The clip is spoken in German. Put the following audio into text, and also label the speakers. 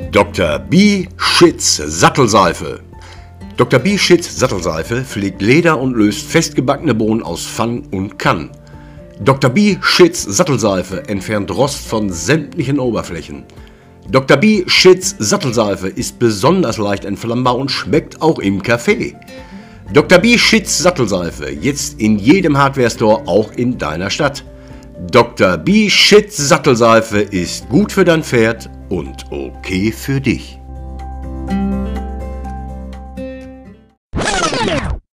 Speaker 1: Dr. B. Schitz Sattelseife. Dr. B. Schitz Sattelseife pflegt Leder und löst festgebackene Bohnen aus Pfann und Kann. Dr. B. Schitz Sattelseife entfernt Rost von sämtlichen Oberflächen. Dr. B. Schitz Sattelseife ist besonders leicht entflammbar und schmeckt auch im Kaffee. Dr. B. Schitz Sattelseife, jetzt in jedem Hardware-Store, auch in deiner Stadt. Dr. B. Schitz Sattelseife ist gut für dein Pferd und okay für dich.